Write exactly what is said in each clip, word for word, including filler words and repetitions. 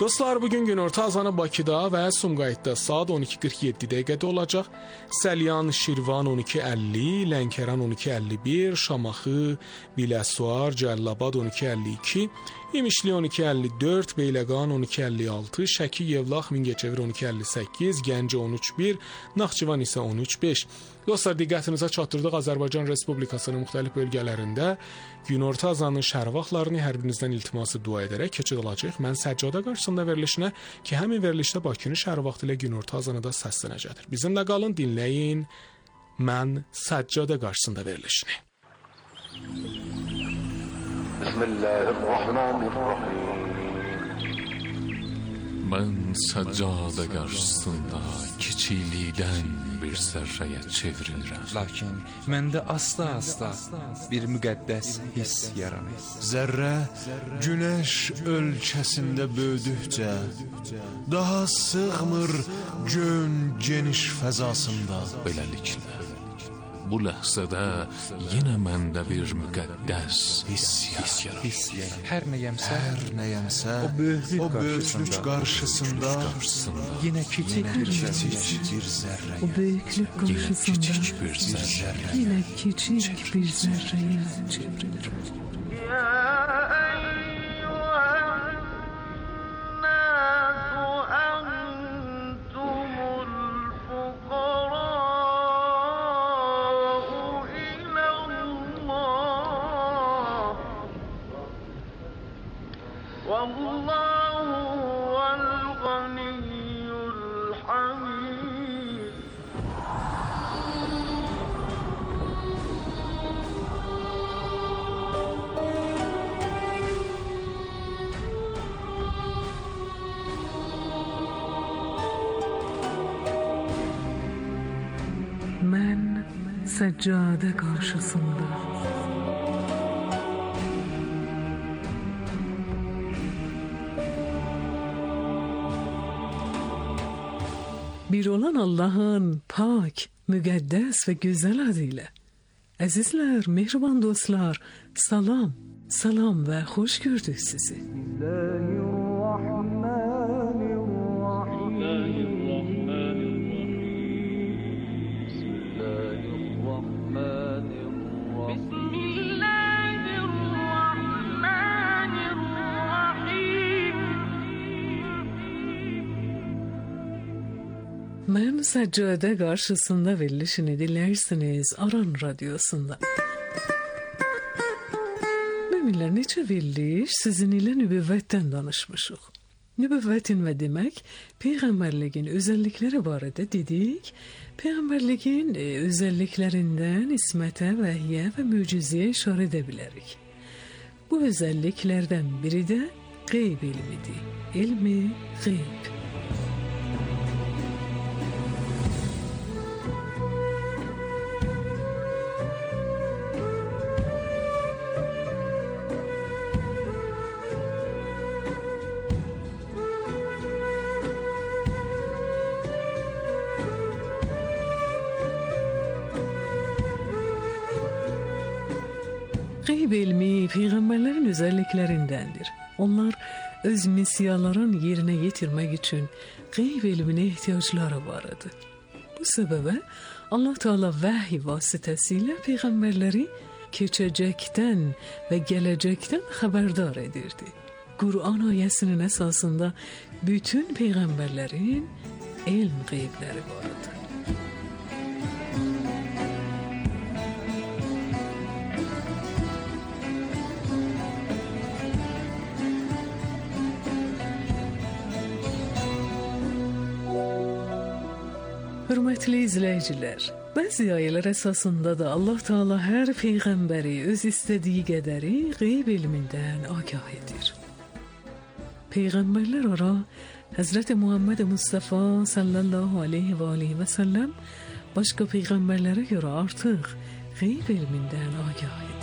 Dostlar, bugün günorta azanı Bakıda və Sumqayıtda saat on iki qırx yeddi dəqiqədə olacaq. Səlyan, Şirvan on iki əlli, Lənkəran on iki əlli bir, Şamaxı, Biləsuvar, Cəllabad on iki əlli iki, İmişli on iki əlli dörd, Beyləqan on iki əlli altı, Şəki, Yevlax, Mingəçevir on iki əlli səkkiz, Gəncə on üç bir, Naxçıvan isə on üç beş. Dostlar, diqqətinizə çatdırdıq Azərbaycan Respublikasının müxtəlif bölgələrində günorta azanının şəhər vaxtlarını hər birinizdən iltiması dua edərək keçid alacağıq. Mən Səccadə qarşısında verilişinə ki, həmin verilişdə Bakının şəhər vaxtı ilə günorta azanı da səslənəcəkdir. Bizimlə qalın, dinləyin Mən Səccadə qarşısında verilişini. Bismillahirrahmanirrahim. Mən Səccadə qarşısında kiçiklikdən bir zərrəyə çevrilirəm. Lakin məndə asta-asta bir müqəddəs hiss yaranır. Zərrə günəş ölkəsində böyüdükcə daha sığmır gön geniş fəzasında. Beləliklə, bu ləhzədə yenə məndə bir müqəddəs hiss yaranır. Hiss yaranır. Hər nəyəmsə, Hər nəyəmsə o böyüklük o böyüklük qarşısında yenə kiçik bir kiçik bir zərrə. O böyüklük qarşısında kiçik bir zərrə. yenə kiçik bir zərrəyə çevrilir. Mən Səccadə qarşısında bir olan Allah'ın pak, müqəddəs və gözəl adıyla. Əzizlər, mehriban dostlar, salam, salam və xoş gördük sizi. Mən Səccadə qarşısında verilişini dinləyirsiniz Aran Radyosunda. Müminlər, neçə veriliş sizin ilə nübüvvətdən danışmışıq. Nübüvvətin və demək, Peyğəmbərliyin özəllikləri barədə dedik. Peyğəmbərliyin özəlliklərindən ismətə, vəhyə və möcüzəyə işarə edə bilərik. Bu özəlliklərdən biri də qeyb ilmidir. İlmi qeyb. Qeyb elmi Peyğəmbərlərin özəlliklərindəndir. Onlar öz missiyalarını yerinə yetirmək üçün qeyb elminə ehtiyacları var idi. Bu səbəbə Allah Teala vəhy vasitəsilə Peyğəmbərləri keçəcəkdən və gələcəkdən xəbərdar edirdi. Quran ayəsinin əsasında bütün Peyğəmbərlərin elm qeybləri var idi. Hörmətli izləyicilər, bəzi ayələr əsasında da Allah Teala hər peyğəmbəri öz istədiyi qədəri qeyb elmindən agah edir. Peyğəmbərlər ara Həzrəti Muhammed Mustafa sallallahu aleyhi və aleyhi və səlləm başqa peyğəmbərlərə görə artıq qeyb elmindən agah edir.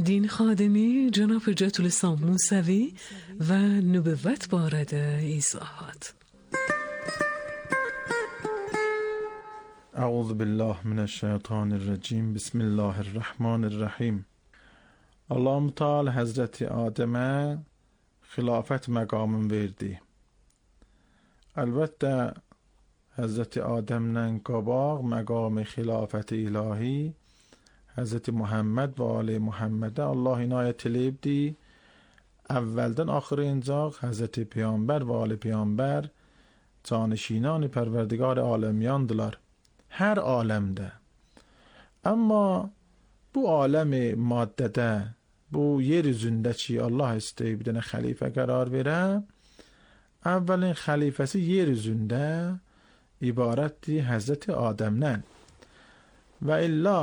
دین خادمی جناب حجت الاسلام موسوی و نبوت وارد ایضاحات. اعوذ بالله من الشیطان الرجیم. بسم الله الرحمن الرحیم. اللهم تعالی حضرت آدم خلافت مقام verdi. البته حضرت آدم'nin qabaq مقام خلافت الهی حضرت محمد و آل محمد Allah inayət eləyibdi. Əvvəldən axırı incaq Həzrəti Peyğəmbər və Ali Peyğəmbər canişinan Pərverdigar aləmyandılar. Hər aləmdə. Amma bu aləmi maddədə, bu yer üzündə ki Allah istəyib bir dənə xəlifə qərar verə, əvvəlin xəlifəsi yer üzündə ibarətdir Həzrəti Adəmdən. Və illa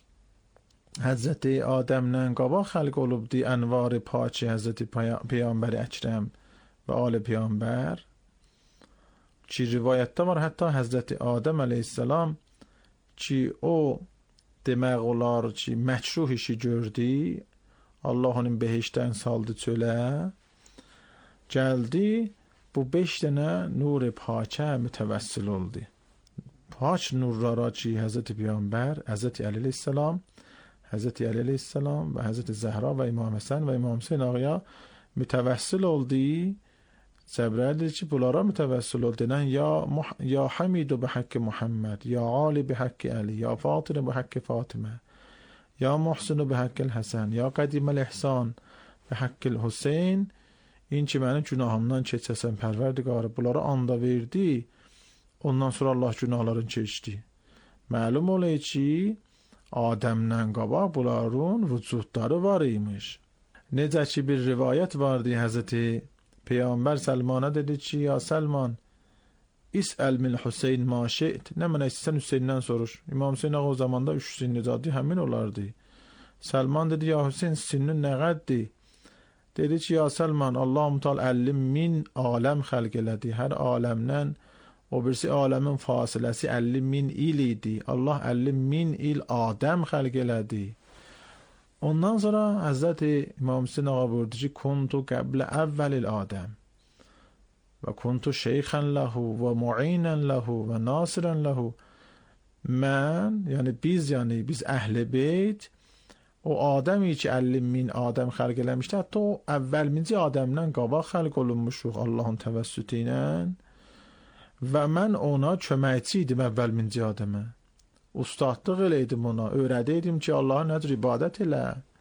Həzrəti Adəmdən qabaq xəlq olubdi ənvar paçi Həzrəti Peyğəmbər Əkrəm və Ali Peyğəmbər ki rivayətdə var, hətta Həzrəti Adəm əleyhissalam ki o demək olar ki məkruh işi gördü, Allah onun behişdən saldı çölə, gəldi bu beş dənə nur pakə mütəvəssil oldu. Pak nurlara ki Həzrəti Peyğəmbər, Həzrəti Əli əleyhissalam, Həzrəti Əli əleyhissalam və Həzrəti Zəhra və İmam Həsən və İmam Hüseyn ağaya mütəvəssil oldu. Cəbrəil deyir ki, bunlara mütəvəssil ol denən ya, ya Hamidu bi haqqi Muhammed, ya Ali bi haqqi Əli, ya Fatıra bi haqqi Fatimə, ya Muhsinu bi haqqi Həsən, ya Qədiməl İhsan bi haqqi Hüseyn. İn ki mənim günahımdan keçəsən Pərverdigarı, bunlara anda verdi. Ondan sonra Allah günahlarını keçdi. Məlum olayı ki Adəmdən qabaq bunların vücudları var imiş. Necə ki bir rivayət vardı, Həzrəti Peyğəmbər Səlmana dedi ki, ya Səlman, İsəl min Hüseyn ma şe'it. Nə mənə istəsən Hüseyndən soruş. İmam Hüseyn o zamanda üç sinni zadi həmin olardı. Səlman dedi, ya Hüseyn sinnin nə qəddir? Dedi ki, ya Səlman, Allah-u Teala əlli min aləm xəlq elədi. Hər aləmdən o birisi aləmin fasiləsi əlli min il idi. Allah əlli min il Adəm xəlq elədi. Ondan sonra Həzrəti İmam Hüseyn ağa buyurdu ki, kuntu qəblə əvvəlil Adəm və kuntu şeyxən ləhu və mu'inən ləhu və nasirən ləhu. Mən, yəni biz, yəni biz əhl-i beyt, o Adəmi ki əlli min Adəm xəlq eləmişdi, hətta o əvvəlminci Adəmdən qabaq xəlq olunmuşuq Allahın təvəssütü ilə və mən ona köməkçi idim əvvəlminci Adəmə. Ustadlıq eləydim ona, öyrədəydim ki Allah'a nədir ibadət elə.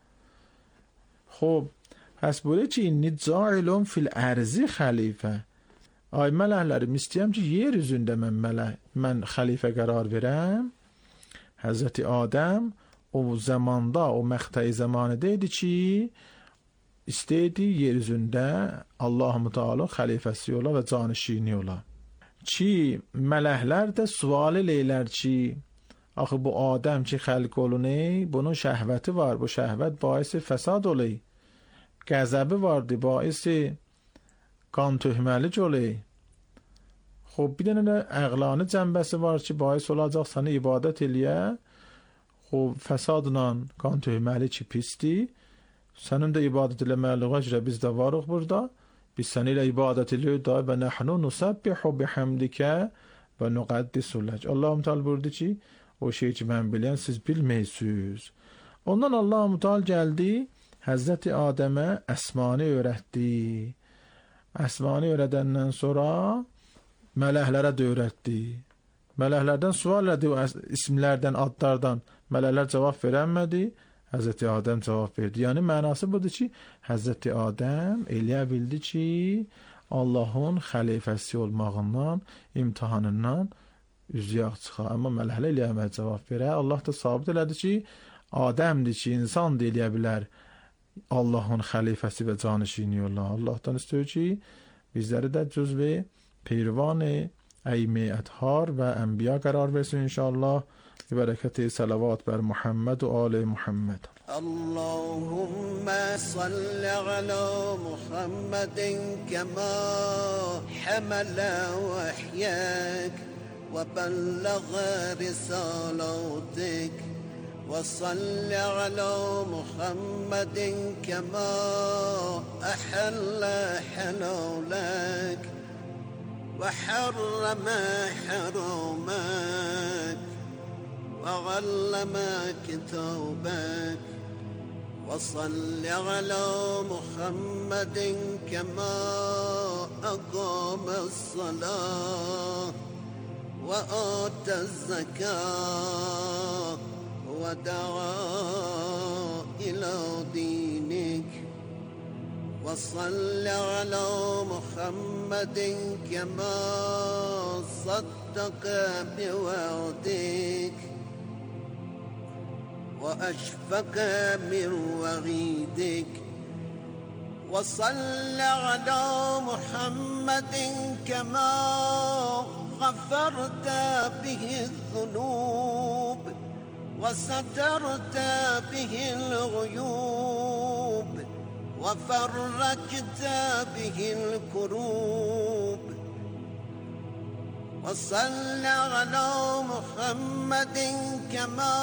Xob, həs böyle ki inni cailun fil ərzi xəlifə. Ay mələklərim, istəyəm ki yer üzündə mən mələk, mən xəlifə qərar verəm. Həzrəti Adəm o zamanda, o məqtəyi zamanıda idi ki istəydi yer üzündə Allah-u Teala xəlifəsi ola və canişini ola. Ki mələklər də sual eləyirlər ki axı bu Adəm ki xəlq olunur, bunun şəhvəti var, bu şəhvət baisi fəsad olur. Qəzəbi vardı, baisi qan töhməlik olur. Xob bir dənə əqlani cənbəsi var ki, baisi olacaq səni ibadət eləyə. Xob fəsadla qan töhməlik ki pisdir. Sənin də ibadət eləməliğə görə biz də varıq burada. Biz səni ilə ibadət eləyirik da və nəhnu nusabbihu bihamdikə və nuqaddisu lək. Allah-u Teala buyurdu ki, o şey ki mən bilən siz bilməysiniz. Ondan Allah-u Teala gəldi, Həzrəti Adəmə əsmanı öyrətdi. Əsmanı öyrədəndən sonra mələklərə də öyrətdi. Mələklərdən sual elədi o isimlərdən, adlardan. Mələklər cavab verəmədi. Həzrəti Adəm cavab verdi. Yəni mənası budur ki, Həzrəti Adəm eləyə bildi ki, Allahın xəlifəsi olmağından, imtihanından üzüyaq çıxa. Amma mələklər eləyəməyə cavab verə. Allah da sabit elədi ki, Adəmdir ki, insan da eləyə bilər Allahın xəlifəsi və canişini yolla. Allahdan istəyir ki, bizləri də cüzv peyrivan-ı əymi ədhar və ənbiya qərar versin inşallah. Bərəkəti salavat bər Muhammed və ali Muhammed. Allahümme salli ala Muhammedin kema hamala vahyek ve bellaga risalatik وصل على محمد كما أحل حلالك وحرم حرامك وعلم كتابك وصل على محمد كما أقام الصلاة وآتى الزكاة ودعا إلى دينك وصل على محمد كما صدق بوعدك وأشفق من وعيدك وصل على محمد كما غفرت به الذنوب وسترت به الغيوب وفرجت به الكروب وصل على محمد كما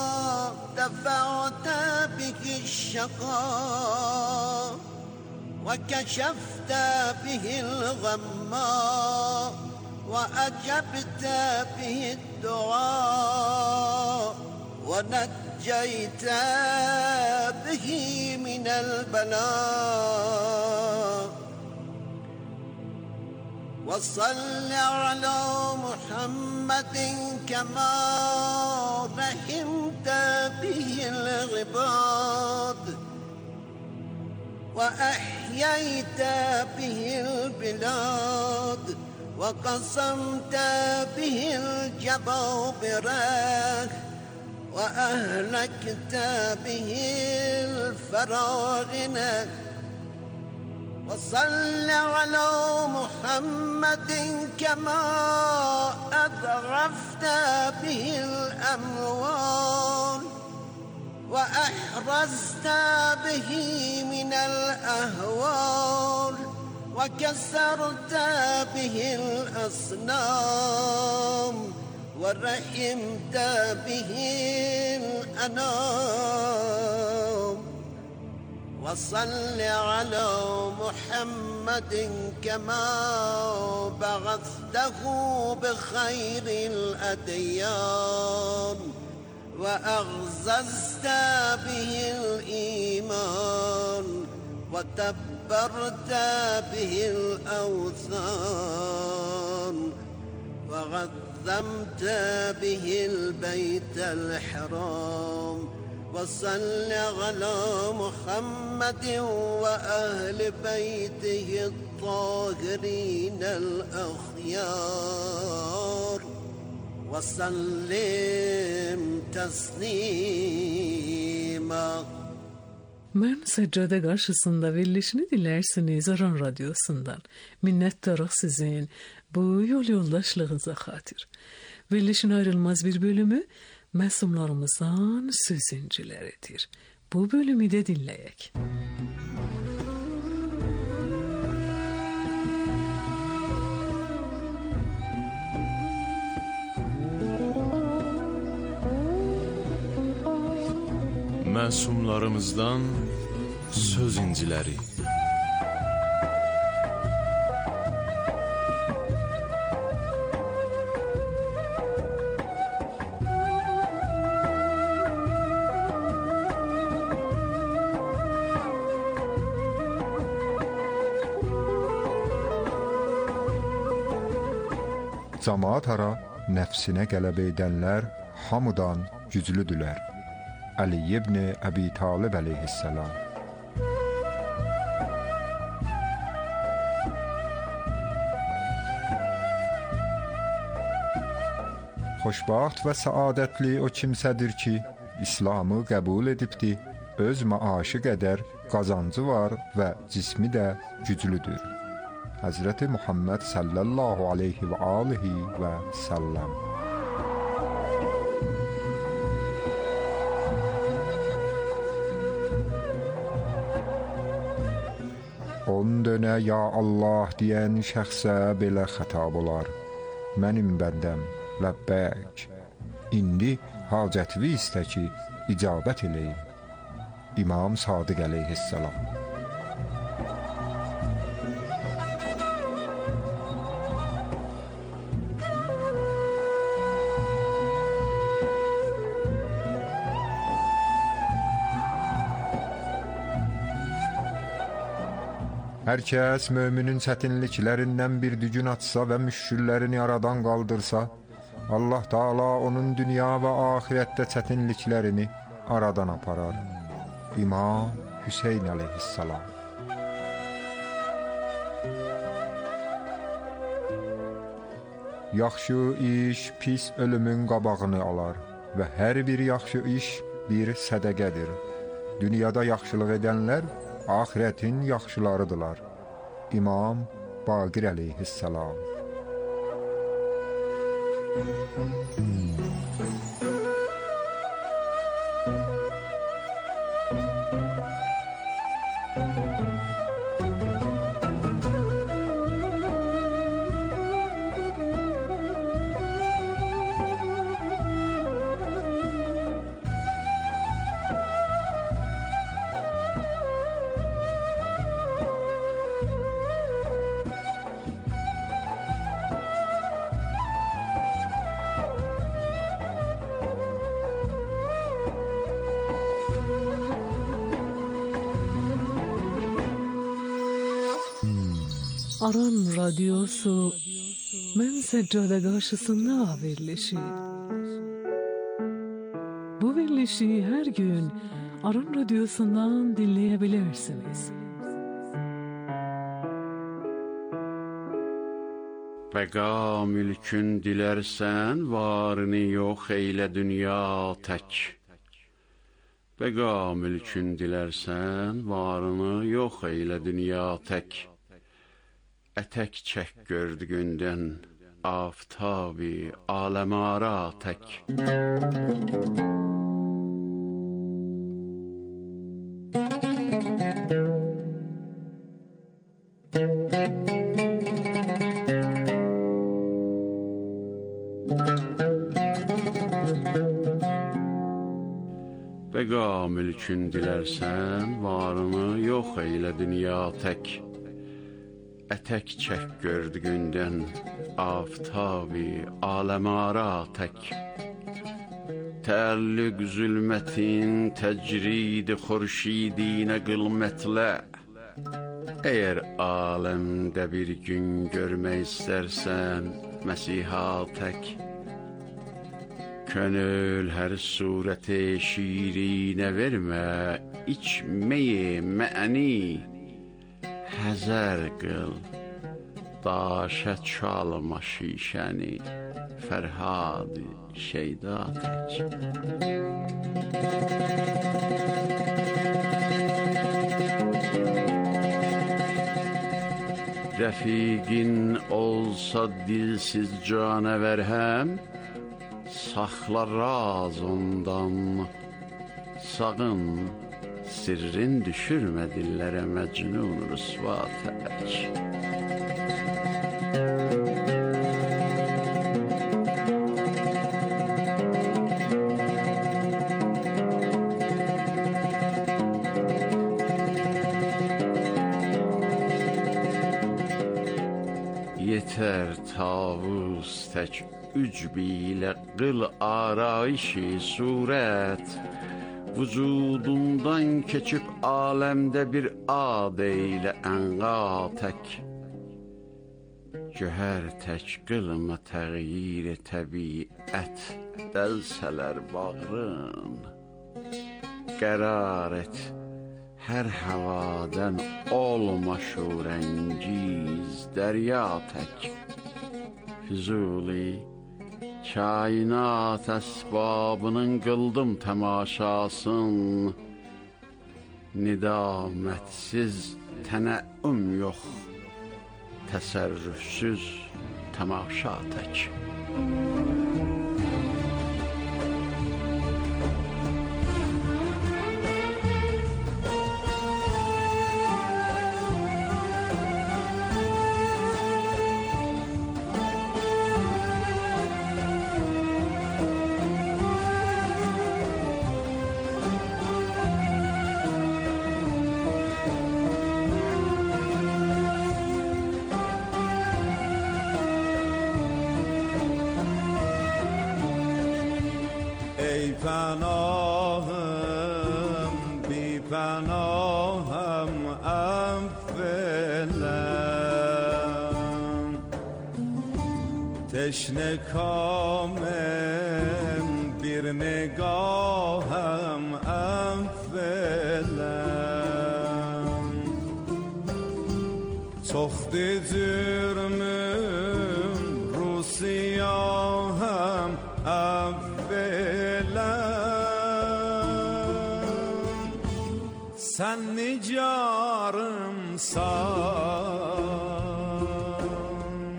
دفعت به الشقاء وكشفت به الغماء وأجبت به الدعاء ونجيت به من البلاء وصل على محمد كما رحمت به العباد وأحييت به البلاد وقسمت به الجبابرة وأهلكت به الفراعنة وصل على محمد كما أضعفت به الأموال وأحرزت به من الأهوال وكسرت به الأصنام ورحمت به الأنام وصل على محمد كما بعثته بخير الأديان وأعززت به الإيمان وتبرت به الأوثان وعظمت به البيت الحرام وصل على محمد وأهل بيته الطاهرين الأخيار وسلم تسليما. Ben seccade karşısında verilişini dilersiniz Aran Radyosu'ndan. Minnettarıq sizin bu yol yoldaşlığınıza xatir. Verilişin ayrılmaz bir bölümü məsumlarımızdan sözüncüleridir. Bu bölümü de dinleyek. Məsumlarımızdan söz inciləri. Camaat ara nəfsinə qələbə edənlər hamıdan güclüdülər. Ali ibn Abi Talib əleyhissalam. Xoşbaxt və səadətli o kimsədir ki, İslamı qəbul edibdi, öz maaşı qədər qazancı var və cismi də güclüdür. Hazreti Muhammed sallallahu aleyhi və alihi və səlləm. On dönə ya Allah deyən şəxsə belə xətab olar. Mənim bəndəm, ləbbək. İndi hacətvi istə ki, icabət eləyim. İmam Sadiq əleyhissalam. Hər kəs möminin çətinliklərindən bir dügün atsa və müşküllərini aradan qaldırsa, Allah Taala onun dünya və axirətdə çətinliklərini aradan aparar. İmam Hüseyn əleyhissalam. Yaxşı iş pis ölümün qabağını alar və hər bir yaxşı iş bir sədəqədir. Dünyada yaxşılıq edənlər axirətin yaxşılarıdırlar. İmam Baqir əleyhissalam. Aran Radyosu Mən Səccada qarşısında verilişi. Bu verilişi hər gün Aran Radyosu'ndan dinleyebilirsiniz. Bəqa mülkün dilərsən, varını yox eylə dünya tək. Bəqa mülkün dilərsən, varını yox eylə dünya tək. Ətək çək gördüğündən, aftabi aləmara tək. Bəqa mülkün dilərsən, varını yox eylə dünya tək. Ətək çək gördüğündən, aftabi aləmara tək. Təəllüq zülmətin, təcrid xurşidinə qılmətlə. Əgər aləmdə bir gün görmək istərsən, Məsiha tək. Könül hər surəti şirinə vermə, içməyi məəni. Həzər qıl, daşə çalma şişəni, Fərhad-ı Şeyda tək. Rəfiqin olsa dilsiz canəvər həm, saxla raz ondan, sağın, sirrin düşürmə dillərə məcnun rüsva tək. Yetər tavus tək ücbi ilə qıl arayişi surət. Vücudundan keçib aləmdə bir ad eylə ənqa tək. Cöhər tək qılma təğyir təbiət, dəlsələr bağrın. Qərar et, hər havadən olma şurəngiz dərya tək. Füzuli, kainat əsbabının qıldım təmaşasın. Nidamətsiz tənəüm yox, təsərrüfsüz təmaşa tək. پناهم بی پناهم افلم تشنه کامم بیر نگاهم افلم تخت جرمم رو سیاهم افلم sen nicarımsan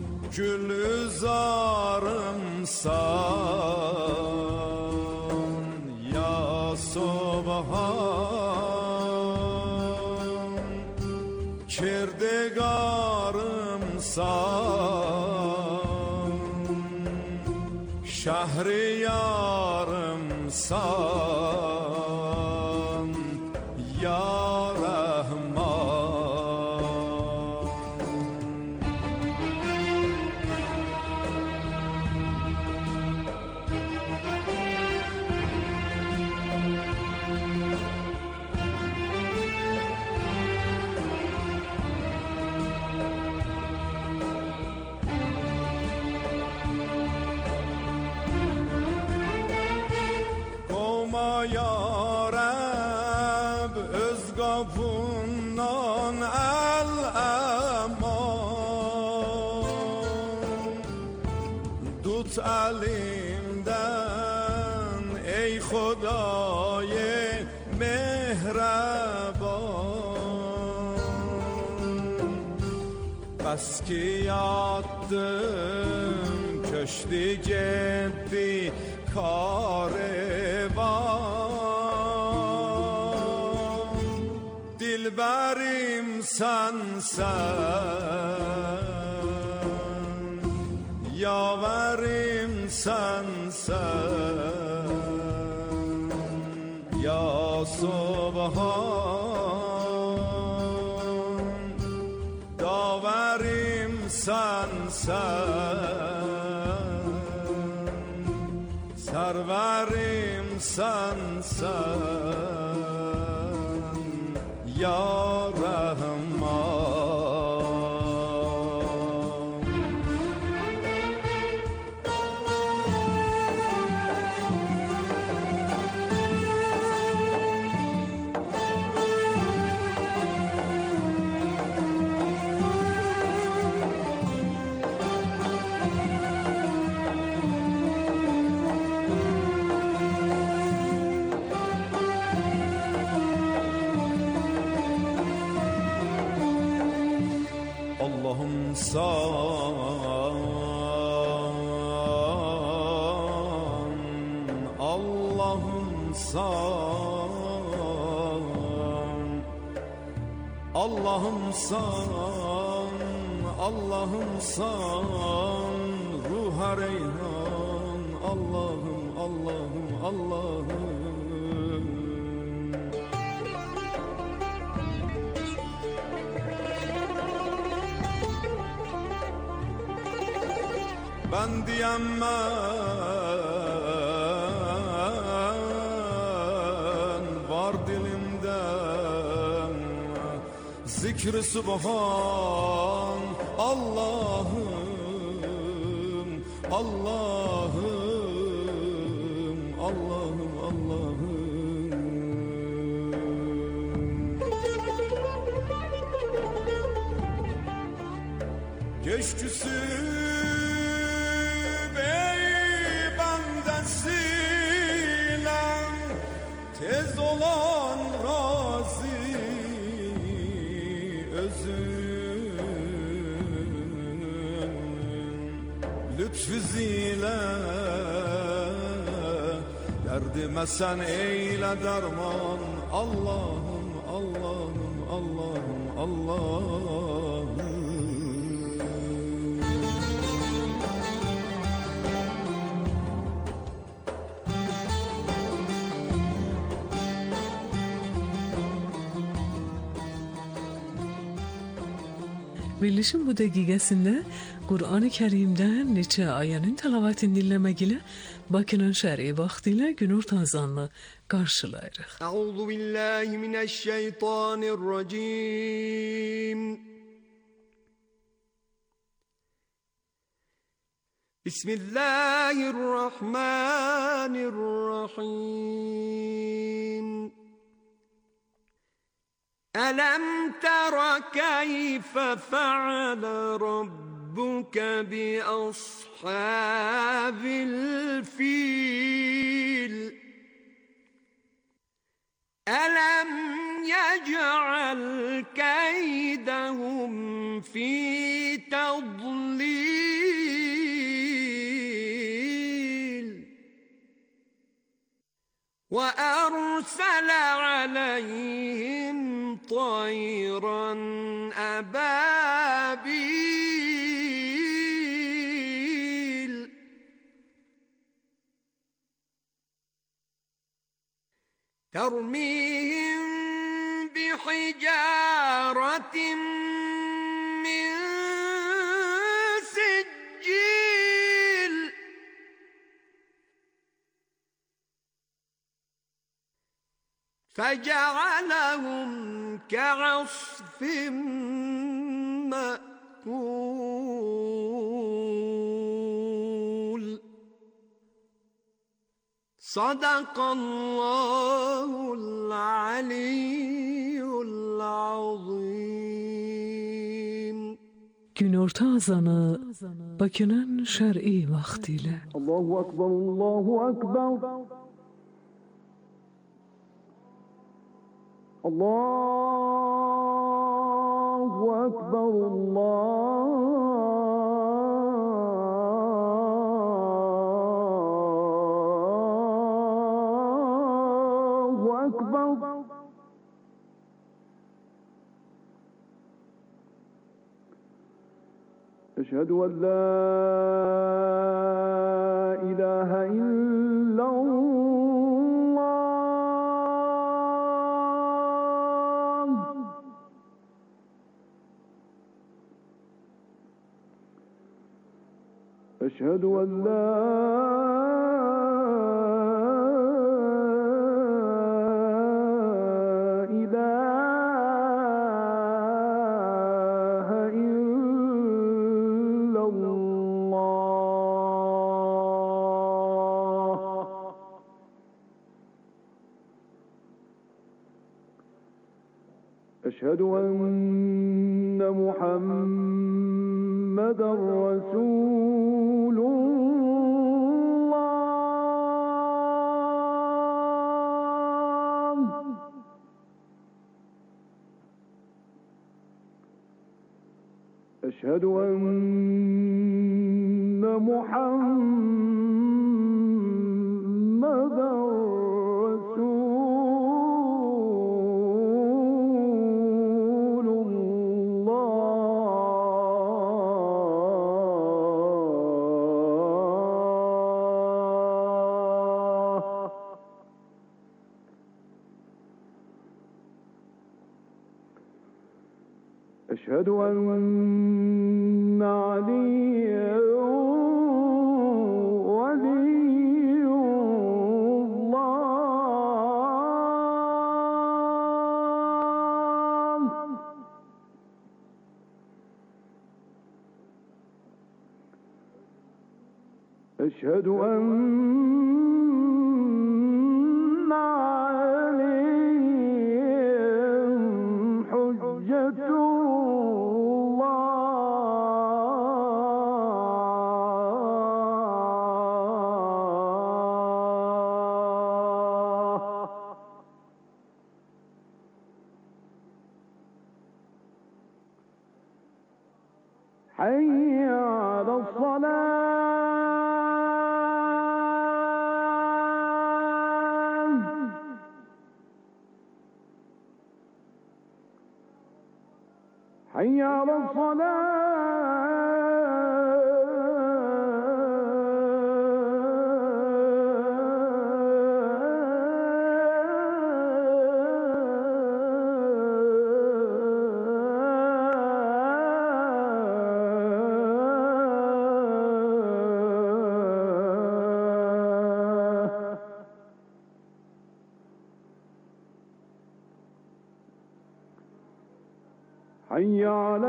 gülzarımsan ya subhan kirdegarımsan şehriyarımsan ya yarab öz qapından el-eman tut elimden ey Xuday mehraban bas ki yattım köştü gitti karvan dilberim sensen yaverim sensen ya subhan daverim sensen serverim sensen ya Rahman Allah'ım san Allah'ım san Allah'ım san Allah'ım san ruha reyhan Allah'ım Allah'ım Allah'ım ben diyemem var dilimde zikr-i subhan Allah'ım Allah'ım Allah'ım Allah'ım geçküsü tez olan razı özün lütfü zile derdime sen eyle derman Allah'ım Allah'ım Allah'ım Allah'ım Verilişin bu dəqiqəsində Qur'an-ı Kərimdən neçə ayənin təlavətini dinləmək ilə Bakının şəri vaxtı ilə günorta azanını qarşılayırıq. Əuzu billahi mineşşeytanirracim. Bismillahirrahmanirrahim. ألم تر كيف فعل ربك بأصحاب الفيل ألم يجعل كيدهم في تضليل وأرسل عليهم طيرا أبابيل ترميهم بحجارة من سجيل فجعلهم كعصف مأكول صدق الله العلي العظيم. Günorta azanı Bakının şəri vaxtı ilə. Allahu Akbar, Allahu Akbar. Allahu Ekber, Allahu Ekber. Eşhedü en la ilahe illallah. أشهد أن لا إله إلا الله. أشهد أن محمدا رسول أشهد أن محمدا رسول الله. أشهد أن عليا ولي الله. أشهد أن عليهم حجة حي على الصلاة. حي على الصلاة. حي على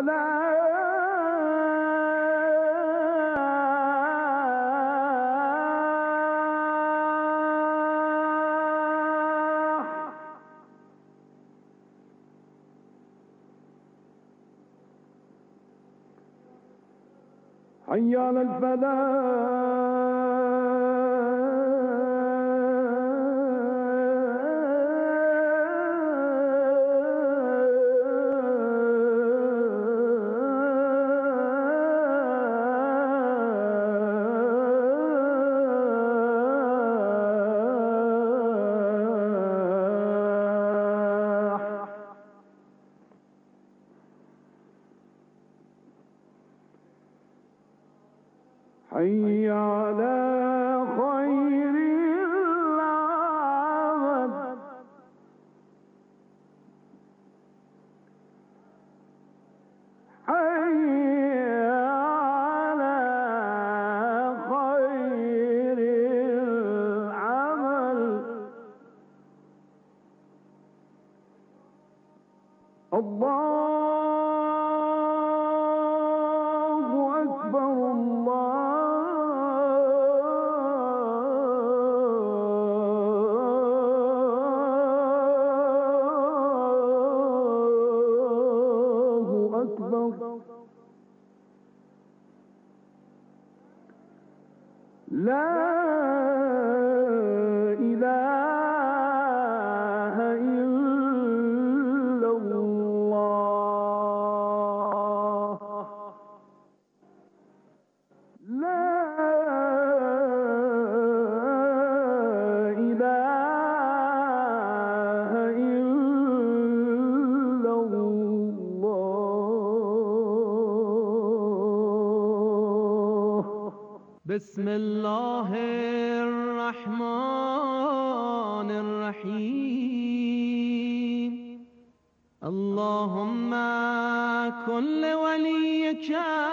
الفلاح حي على حي على خير العمل حي على خير العمل الله أكبر الله أكبر لا إله إلا الله لا إله إلا الله بسم الله الرحمن الرحيم اللهم كن لوليك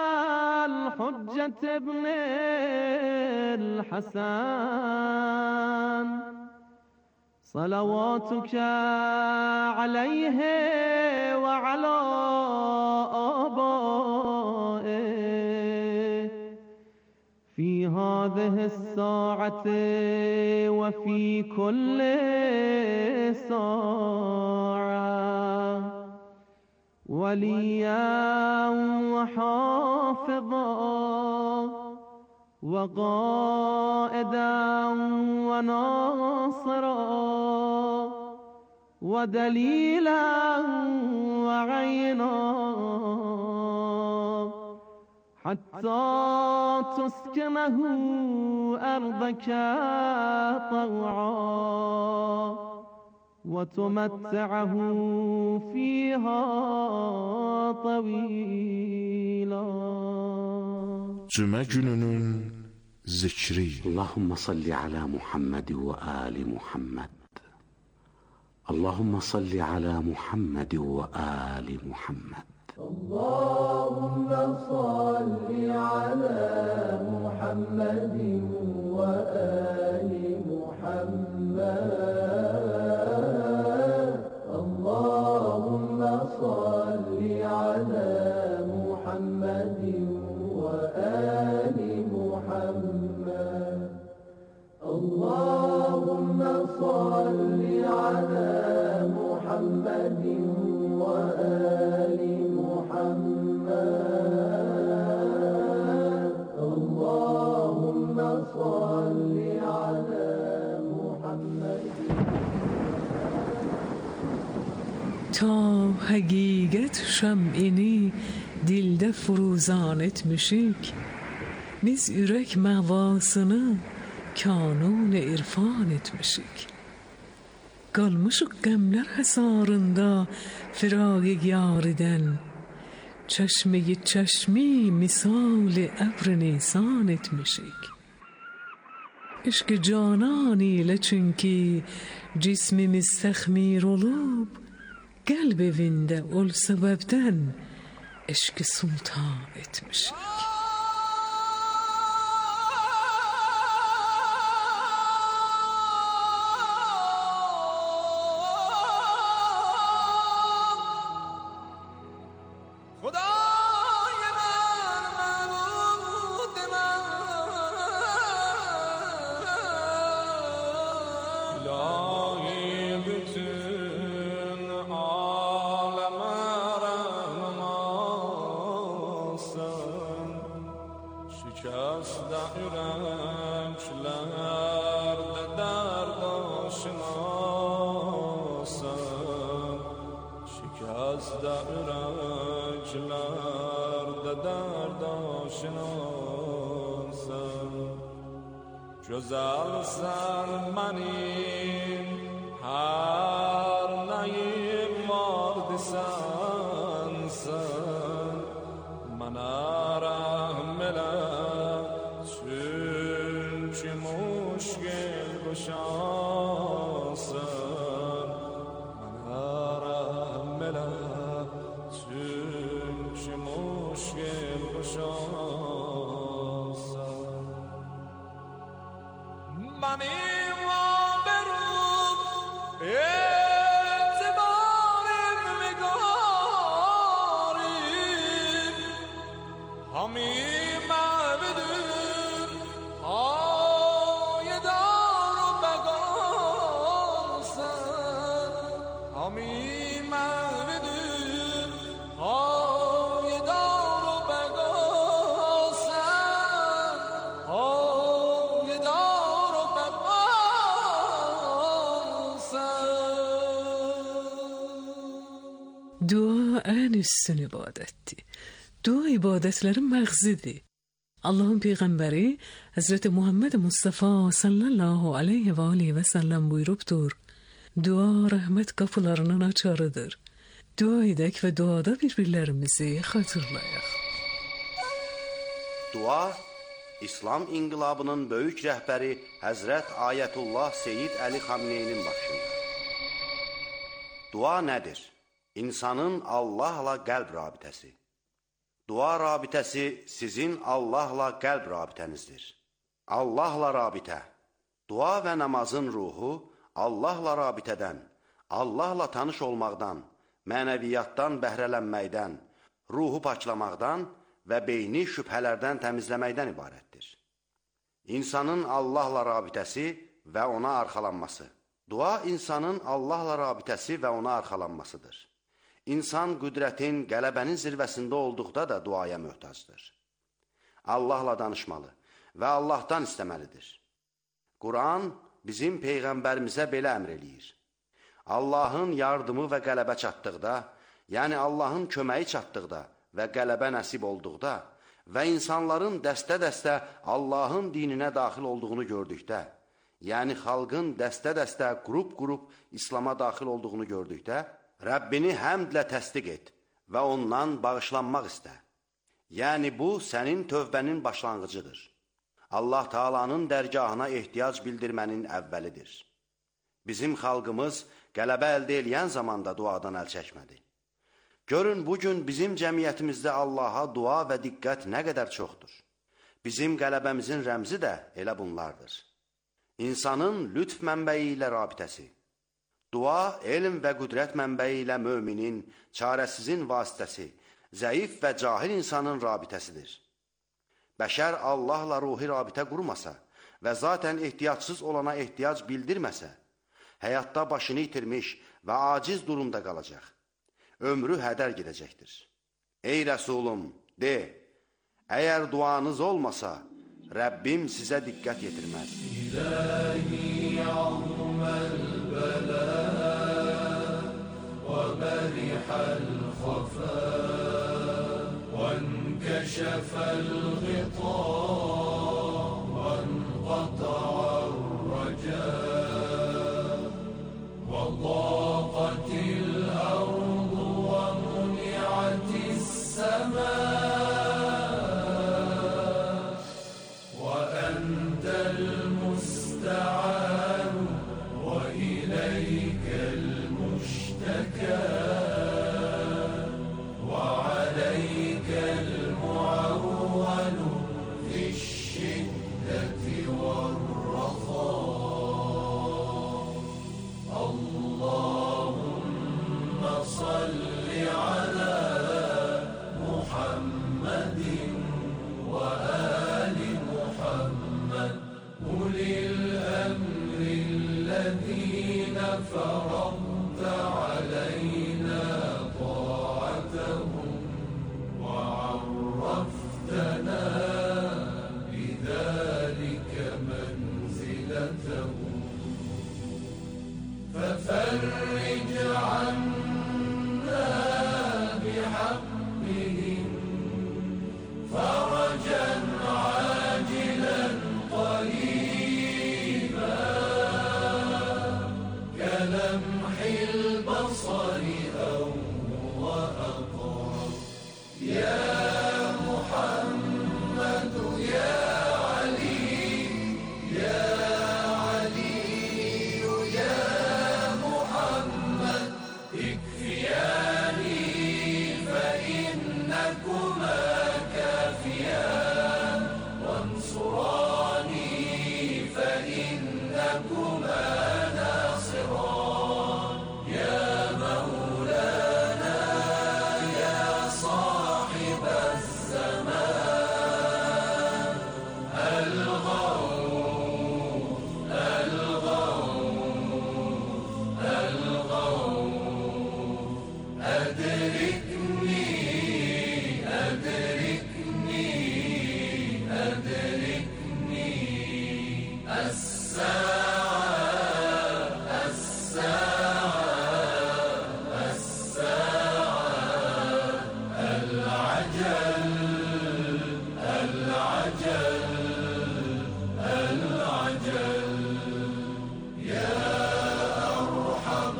الحجة ابن الحسن صلواتك عليه وعلى آبائه في هذه الساعة وفي كل ساعة وليا وحافظا وقائدا وناصرا ودليلا وعينا حتى تسكنه أرضك طوعا وتمتعه فيها طويلا. Cümə gününün zikri. Allahumma salli ala Muhammed ve ali Muhammed. Allahumma salli ala Muhammed ve ali Muhammed. Allahumma salli ala Muhammed ve ali Muhammed. Allahumma salli ala Muhammed ve ali Muhammed. Allahumma salli ala Muhammed ve ali Muhammed. Allahumma salli ala Muhammed. تا حقیقت şem'ini dilde fruzan etmişik, biz ürek mevasını kanun irfan etmişik. Kalmışık gemler hasarında firag yariden, çeşmeyi çeşmi misali ebr nisan etmişik. İşk canan ile çünkü cismimiz tehmir olup, قلب evinde ol sebepten eşki sultan etmişik. günlerde dert aşinasın, şikəstə ürəklərdə dərd aşinasın. Gözəlsən mənim hər nəyim var desənsən, mənə rəhm elə, çünki müşkil quşasın. Mənə rəhm elə, çünki müşkil quşasın. Mənim aberum etibarım miqarim, hamim əvidim ayedar u bəqasən, hamim əvidim ayedar u bəqasən, ayedar u bəqasən. Dua en üstün ibadettir. Dua ibadetlerin məğzidir. Allah'ın Peyğəmbəri Hazreti Muhammed Mustafa sallallahu aleyhi ve aleyhi ve sellem buyurubdur. Dua rahmet kapılarının açarıdır. Dua edək ve duada birbirlerimizi hatırlayaq. Dua, İslam inqilabının böyük rəhbəri Həzrət Ayətullah Seyyid Əli Xamneynin başında. Dua nədir? İnsanın Allahla qəlb rabitəsi. Dua rabitəsi sizin Allahla qəlb rabitənizdir. Allahla rabitə. Dua və namazın ruhu Allahla rabitədən, Allahla tanış olmaqdan, mənəviyyatdan bəhrələnməkdən, ruhu paklamaqdan və beyni şübhələrdən təmizləməkdən ibarətdir. İnsanın Allahla rabitəsi və ona arxalanması. Dua insanın Allahla rabitəsi və ona arxalanmasıdır. İnsan qüdrətin, qələbənin zirvəsində olduqda da duaya möhtacdır. Allahla danışmalı və Allahdan istəməlidir. Quran bizim Peyğəmbərimizə belə əmr eləyir. Allahın yardımı və qələbə çatdıqda, yəni Allahın köməyi çatdıqda və qələbə nəsib olduqda və insanların dəstə-dəstə Allahın dininə daxil olduğunu gördükdə, yəni xalqın dəstə-dəstə, qrup-qrup İslama daxil olduğunu gördükdə, Rəbbini həmdlə təsdiq et və ondan bağışlanmaq istə. Yəni bu, sənin tövbənin başlanğıcıdır. Allah Taala'nın dərgahına ehtiyac bildirmənin əvvəlidir. Bizim xalqımız qələbə əldə eləyən zamanda duadan əl çəkmədi. Görün, bugün bizim cəmiyyətimizdə Allaha dua və diqqət nə qədər çoxdur. Bizim qələbəmizin rəmzi də elə bunlardır. İnsanın lütf mənbəyi ilə rabitəsi. Dua, elm və qüdrət mənbəyi ilə müminin, çarəsizin vasitəsi, zəif və cahil insanın rabitəsidir. Bəşər Allahla ruhi rabitə qurmasa və zatən ehtiyacsız olana ehtiyac bildirməsə, həyatda başını itirmiş və aciz durumda qalacaq. Ömrü hədər gedəcəkdir. Ey Rəsulum, de, əgər duanız olmasa, Rəbbim sizə diqqət yetirməz. İlahi ya'məl bələ və bərihəl xəfə və nkəşəfəl ğita və nqata'ar rəcə və ضاقtil ərd və muni'atis səmə المستعان وإليك المشتكى وعليك المعول في الشدة والرخاء اللهم صل على محمد وآل محمد أولي الأمر الذين فرضت علينا طاعتهم وعرفتنا بذلك من ليلته ففرج عنا بحقهم فرجا عاجلا قريبا كلمح البصر أو وأقرب يا محمد يا علي يا علي يا محمد اكفياني فإنكما كافيان وانصراني فإنكما ناصران يا مولانا يا صاحب الزمان الغوث الغوث الغوث أدركني أدركني أدركني الساعة الساعة الساعة العجل العجل العجل يا أرحم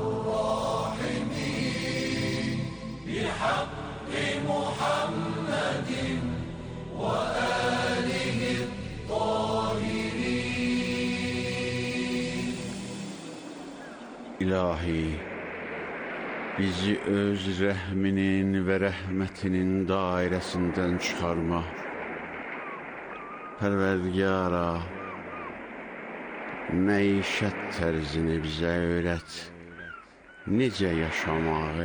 الراحمين بحق محمد وآله الطاهرين İlahi, bizi öz rəhminin və rəhmətinin dairəsindən çıxarma. Pərverdigara, məişət tərzini bizə öyrət, necə yaşamağı.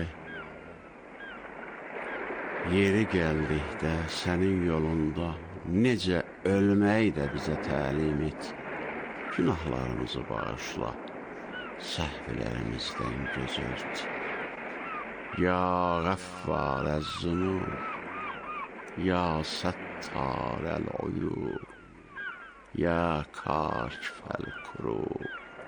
Yeri gəldikdə sənin yolunda necə ölməyi də bizə təlim et. Günahlarımızı bağışla, səhvlərimizdən göz ört. Ya Qəffar əz-zunub, Ya Səttar əl-uyub, Ya Kaşf əl-kurub.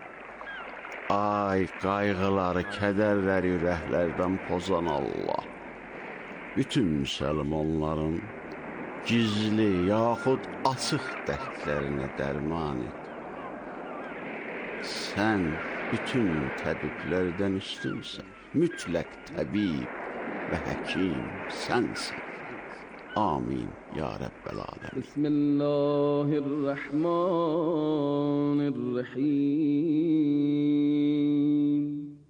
Ay qayğıları, kədərləri ürəklərdən pozan Allah, bütün müsəlmanların gizli yaxud açıq dərdlərinə dərman et. Sən bütün təbiblərdən üstünsən, mütləq təbib və həkim sənsin. Amin ya Rabbel alemin. Bismillahirrahmanirrahim.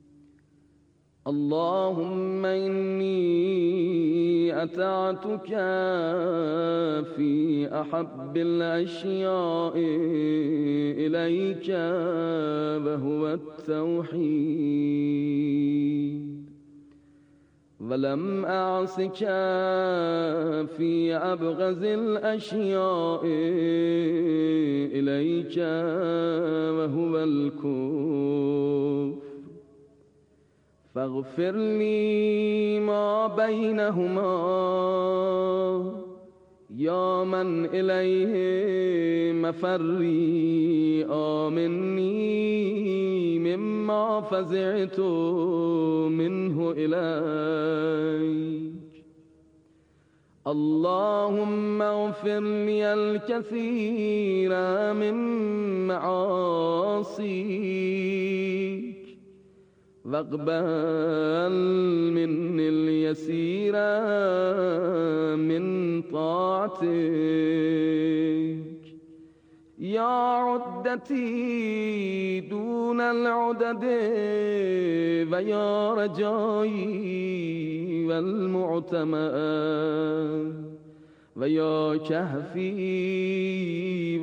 Allahümme inni أتعتك في أحب الأشياء إليك وهو التوحيد ولم أعصك في أبغض الأشياء إليك وهو الكفر فاغفر لي ما بينهما يا من إليه مفري آمني مما فزعت منه إليك اللهم اغفر لي الكثير من معاصيك واقبل مني اليسير من طاعتك يا عدتي دون العدد ويا رجائي والمعتمد ويا كهفي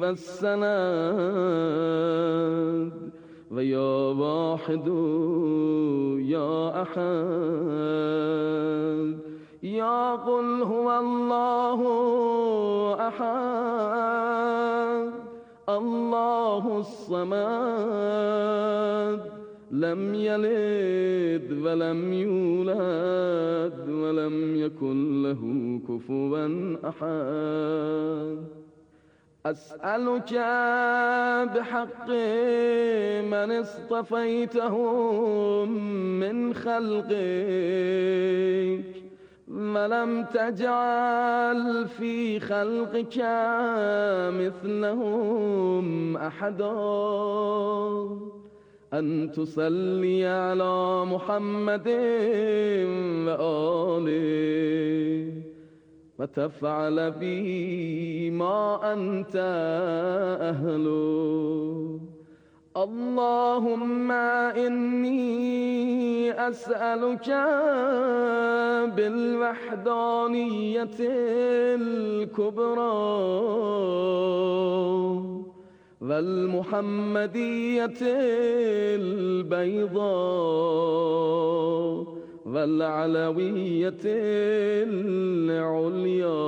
والسند ويا واحد يا أحد يا قل هو الله أحد الله الصمد لم يلد ولم يولد ولم يكن له كفوا أحد أسألك بحق من اصطفيتهم من خلقك ولم تجعل في خلقك مثلهم أحدا أن تصلي على محمد وآله وتفعل به ما أنت أهله. اللهم إني أسألك بالوحدانية الكبرى والمحمدية البيضاء والعلوية العليا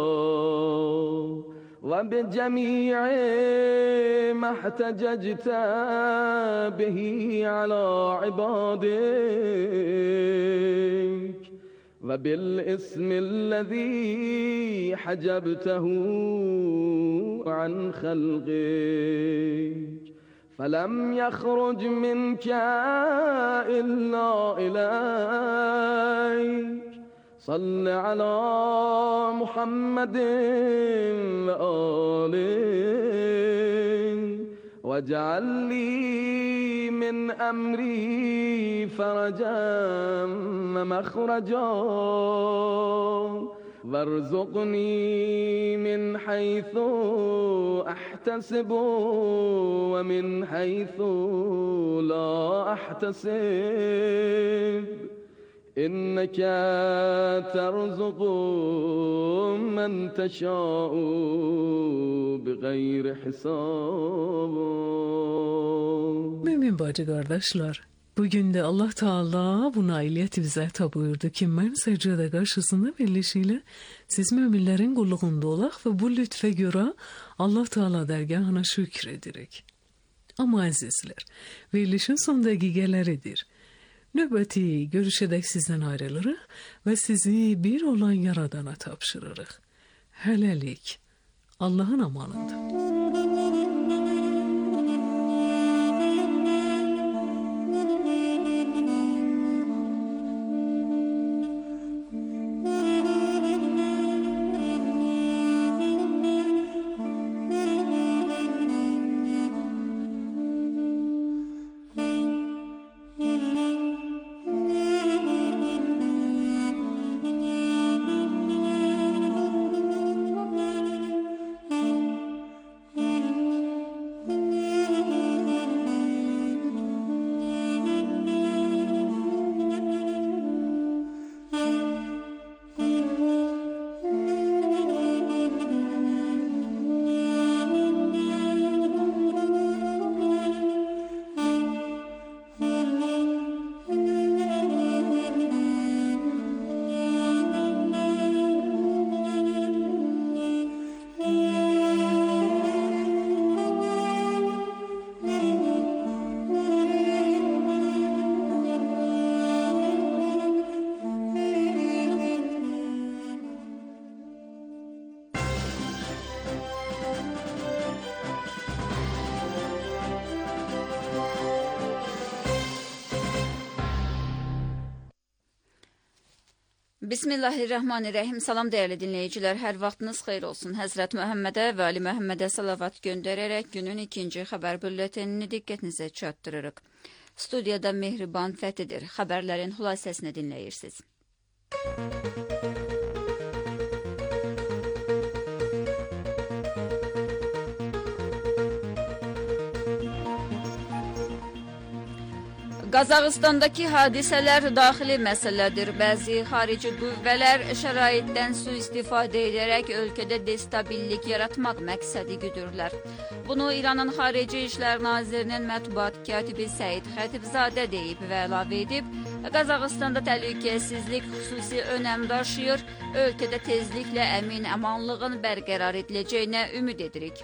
وبجميع ما احتججت به على عبادك وبالاسم الذي حجبته عن خلقك فلم يخرج منك إلا إليك. صل على محمد وآله واجعل لي من أمري فرجا ومخرجا وارزقني من حيث أحتسب ومن حيث لا أحتسب إنك ترزق من تشاء بغير حساب. Mümin bacı kardeşler, bugün de Allah Teala bu nailiyeti bize ata buyurdu ki mən secde karşısında birleşiyle siz müminlerin kulluğunda olaq ve bu lütfe göre Allah Teala dergahına şükür edirik. Ama azizler, verilişin son dəqiqələridir. Növbəti görüşədək sizdən ayrılırıq və sizi bir olan Yaradana tapşırırıq. Hələlik, Allahın amanında. Bismillahirrahmanirrahim. Salam değerli dinleyiciler. Her vaxtınız xeyir olsun. Həzrət Məhəmmədə və Ali Məhəmmədə salavat göndərərək günün ikinci xəbər bülletenini diqqətinizə çatdırırıq. Studiyada Mehriban Fəthidir. Xəbərlərin xülasəsini dinləyirsiniz. Qazaxıstandakı hadisələr daxili məsələdir. Bəzi xarici qüvvələr şəraitdən sui-istifadə edərək ölkədə destabillik yaratmaq məqsədi güdürlər. Bunu İranın Xarici İşlər Nazirinin mətbuat katibi Səid Xətibzadə deyib və əlavə edib, Qazaxıstanda təhlükəsizlik xüsusi önəm daşıyır, ölkədə tezliklə əmin əmanlığın bərqərar ediləcəyinə ümid edirik.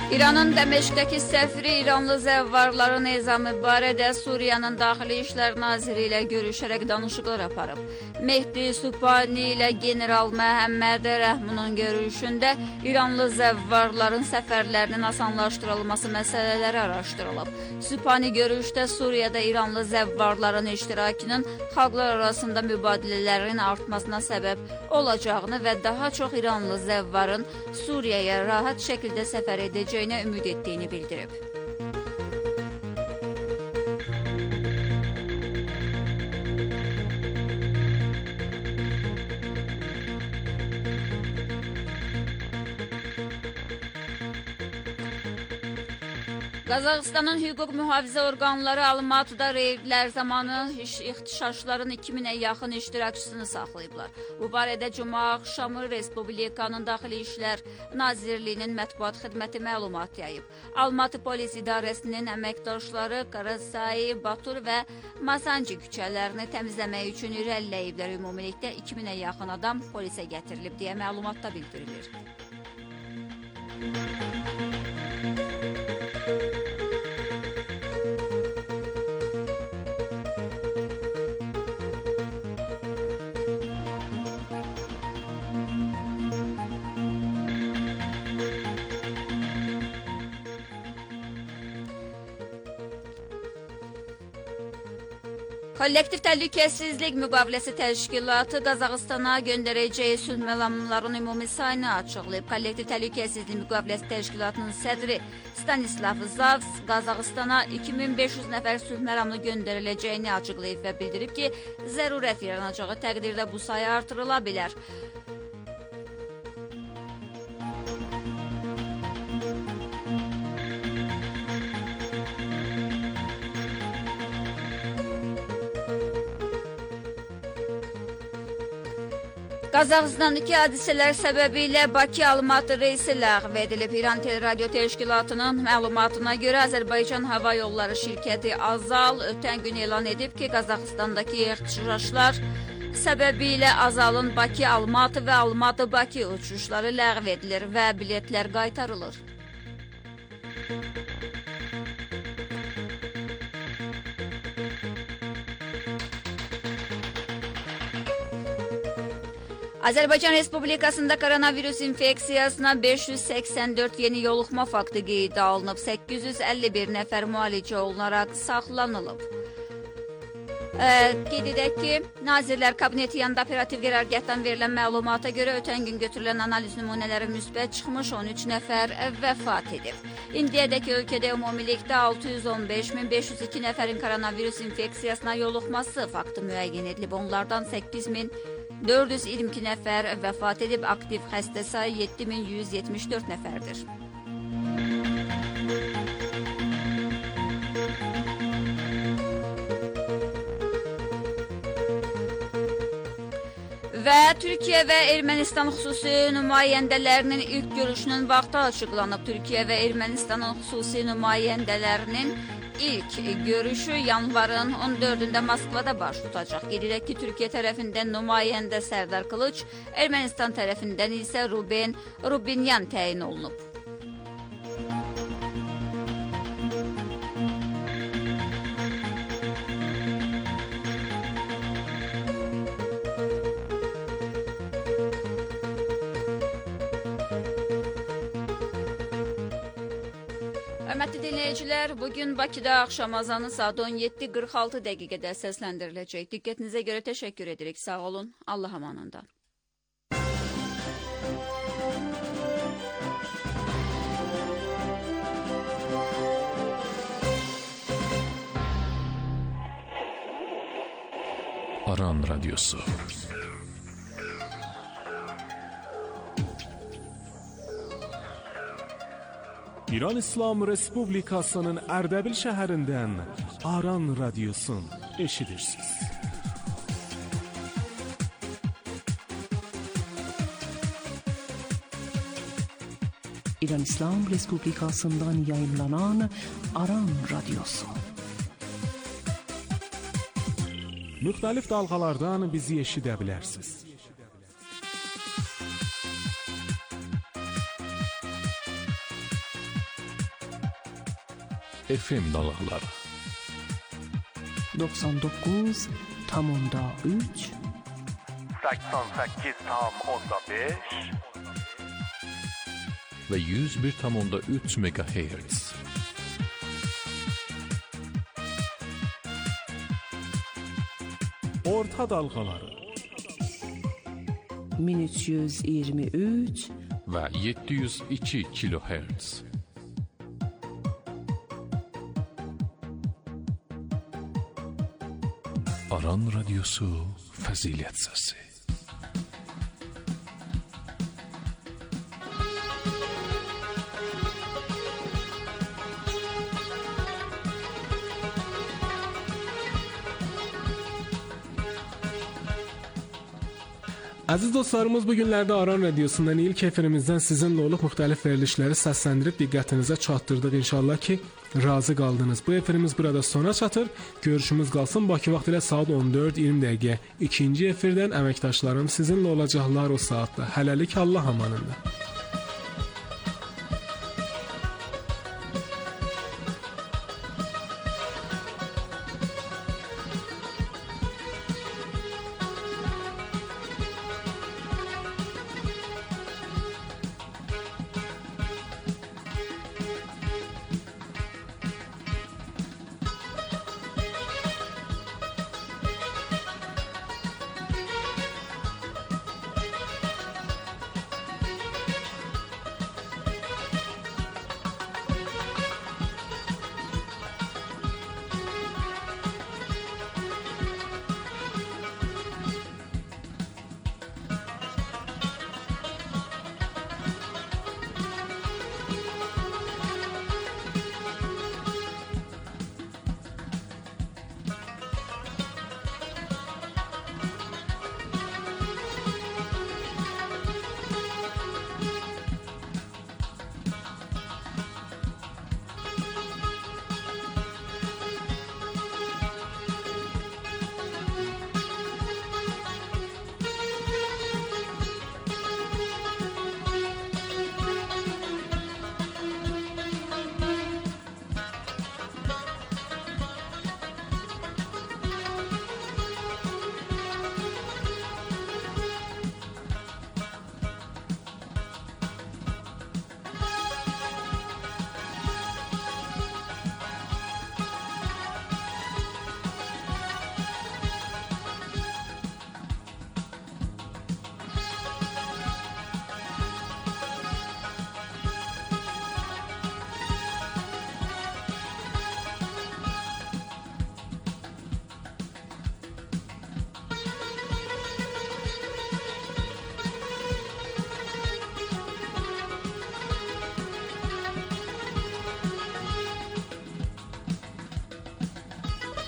İranın Dəməşqdəki səfiri İranlı zəvvarların ezamı barədə Suriyanın Daxili İşlər Naziri ilə görüşərək danışıqlar aparıb. Mehdi Subhani ilə General Məhəmməd Rəhmunun görüşündə İranlı zəvvarların səfərlərinin asanlaşdırılması məsələləri araşdırılıb. Subhani görüşdə Suriyada İranlı zəvvarların iştirakının xalqlar arasında mübadilələrin artmasına səbəb olacağını və daha çox İranlı zəvvarın Suriyaya rahat şəkildə səfər edəcəyini ümid etdiyini bildirib. Qazaxıstanın hüquq mühafizə orqanları Almatıda reydlər zamanı ixtişaşların iki minə yaxın iştirakçısını saxlayıblar. Bu barədə Cuma axşamı Respublikanın Daxili İşlər Nazirliyinin mətbuat xidməti məlumat yayıb. Almatı polis idarəsinin əməkdaşları Qarasay, Batur və Masanci küçələrini təmizləmək üçün irəliləyiblər. Ümumilikdə iki minə yaxın adam polisə gətirilib deyə məlumatda bildirilir. Kollektiv Təhlükəsizlik Müqaviləsi Təşkilatı Qazaxıstana göndərəcəyi sülh məramlarının ümumi sayını açıqlayıb. Kollektiv Təhlükəsizlik Müqaviləsi Təşkilatının sədri Stanislav Zavs Qazaxıstana iki min beş yüz nəfər sülh məramlı göndəriləcəyini açıqlayıb və bildirib ki, zərurət yaranacağı təqdirdə bu sayı artırıla bilər. Qazaxıstandakı hadisələr səbəbilə Bakı-Almatı reysi ləğv edilib. İran Teleradio Təşkilatının məlumatına görə Azərbaycan Hava Yolları şirkəti Azal ötən gün elan edib ki, Qazaxıstandakı ixtişaşlar səbəbilə Azalın Bakı-Almatı və Almatı-Bakı uçuşları ləğv edilir və biletlər qaytarılır. Azərbaycan Respublikasında koronavirus infeksiyasına beş yüz səksən dörd yeni yoluxma faktı qeydə alınıb. səkkiz yüz əlli bir nəfər müalicə olunaraq saxlanılıb. Qeyd edək ki, Nazirlər Kabineti yanında operativ qərargahdan verilən məlumata görə ötən gün götürülən analiz nümunələri müsbət çıxmış, on üç nəfər vəfat edib. İndiyədək ölkədə ümumilikdə altı yüz on beş min beş yüz iki nəfərin koronavirus infeksiyasına yoluxması faktı müəyyən edilib. Onlardan səkkiz min dörd yüz iyirmi iki nəfər vəfat edib, aktiv xəstə sayı yeddi min yüz yetmiş dörd nəfərdir. Və Türkiyə və Ermənistan xüsusi nümayəndələrinin ilk görüşünün vaxtı açıqlanıb. Türkiyə və Ermənistanın xüsusi nümayəndələrinin İlk görüşü yanvarın on dördündə Moskvada baş tutacaq. Qeyd edək ki, Türkiyə tərəfindən nümayəndə Sərdar Qılıç, Ermənistan tərəfindən isə Ruben Rubinyan təyin olunub. Hörmətli dinləyicilər, bugün Bakıda axşam azanı saat on yeddi qırx altı dəqiqədə səsləndiriləcək. Diqqətinizə görə təşəkkür edirik. Sağ olun. Allah amanında. Aran Radyosu. İran İslam Respublikasının Ərdəbil şəhərindən Aran Radyosun eşidirsiniz. İran İslam Respublikasından yayınlanan Aran Radyosu. Müxtəlif dalğalardan bizi eşidə bilərsiniz. F M dalğaları. doksan doqquz tam onda üç səksən səkkiz tam onda beş və yüz bir tam onda üç megahertz. Orta dalğaları min üç yüz iyirmi üç və yeddi yüz iki kilohertz. Aran Radyosu Fəzilət Səsi. Əziz dostlarımız, bu günlərdə Aran Radiosundan ilk efirimizdən sizinlə olub müxtəlif verilişləri səsləndirib diqqətinizə çatdırdıq. İnşallah ki, razı qaldınız. Bu efirimiz burada sona çatır. Görüşümüz qalsın Bakı vaxtı ilə saat on dörd iyirmi dəqiqə. İkinci efirdən əməkdaşlarım sizinlə olacaqlar o saatda. Hələlik Allah amanında.